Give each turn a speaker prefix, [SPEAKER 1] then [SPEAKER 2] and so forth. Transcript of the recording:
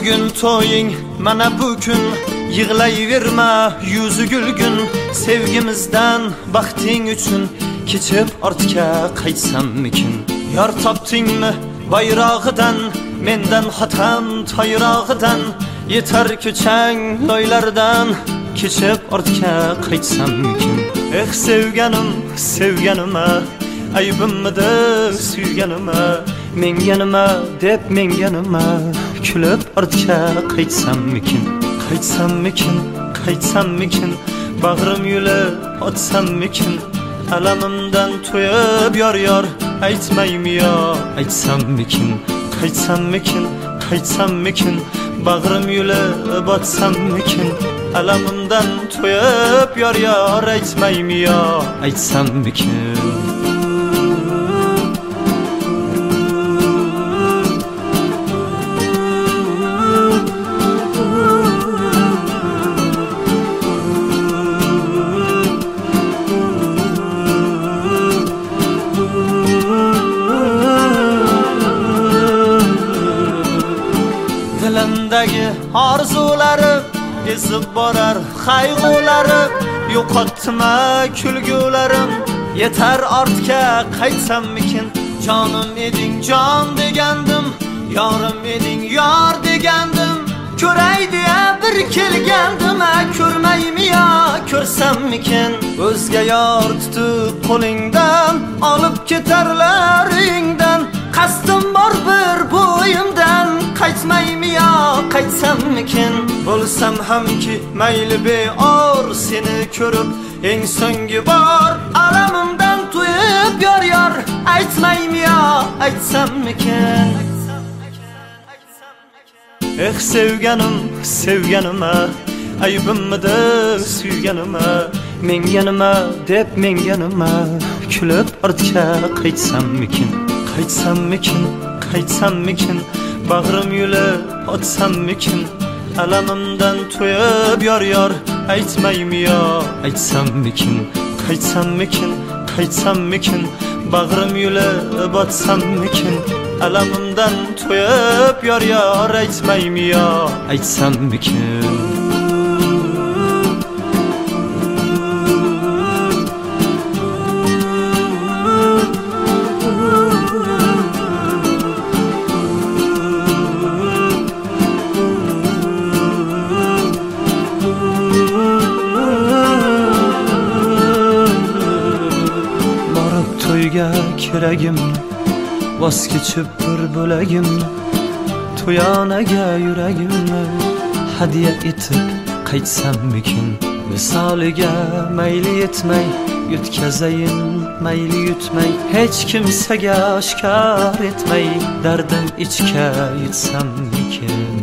[SPEAKER 1] Bugün to'ying mana bugün, yig'layverma yuzi gulgun. Sevgimizdan baxting uchun kechib ortga qaytsammikin? Yor topdingmi bayrog'idan, mendan xotam toyrog'idan, yetar ko'chang loylardan kechib ortga qaytsammikin? Eh sevganim, sevganima, aybimmidi suyganima, menga nima deb menga nima, kulib ortga qaytsammikin? Qaytsammikin, qaytsammikin, bag'rim yulib otsammikin? Alamimdan to'yib yor aytmaymi yo, aytsammikin? Qaytsammikin, qaytsammikin, bag'rim yulib otsammikin? Alamimdan to'yib yor aytmaymi yo, aytsammikin? Dilimdagi orzularim ezib borar qayg'ulari, yo'qotma kulgularim, yetar ortga qaytsammikin? Jonim eding jon degandim, yorim eding yor degandim, ko'ray deya bir kelgandim, ko'rmaymi yo, ko'rsammikin? O'zga yor tutib qo'lingdan, olib ketarlar uyingdan, qasdim bor bir bo'yimdan, qaytmaymi yo, qaytsammikin? Bo'lsam hamki mayli beor, seni ko'rib eng so'nggi bor, alamimdan to'yib yor aytmaymi yo, aytsammikin? Eh sevganim, sevganima, aybimmidi suyganima, menga nima deb menga nima, kulib ortga qaytsammikin? Qaytsammikin, qaytsammikin, bag'rim yulib otsammikin? Alamimdan to'yib yor aytmaymi yo, aytsammikin? Qaytsammikin, qaytsammikin, bag'rim yulib otsammikin? Alamimdan to'yib yor aytmaymi yo, aytsammikin? To'yga kiragimni voz kechib bir bo'lagimni, to'yonaga yuragimni hadya etib qaytsammikin? Misoliga mayli yetmay yutkazayin, mayli yutmay, hech kimsaga oshkor etmay, dardim ichga yutsammikin?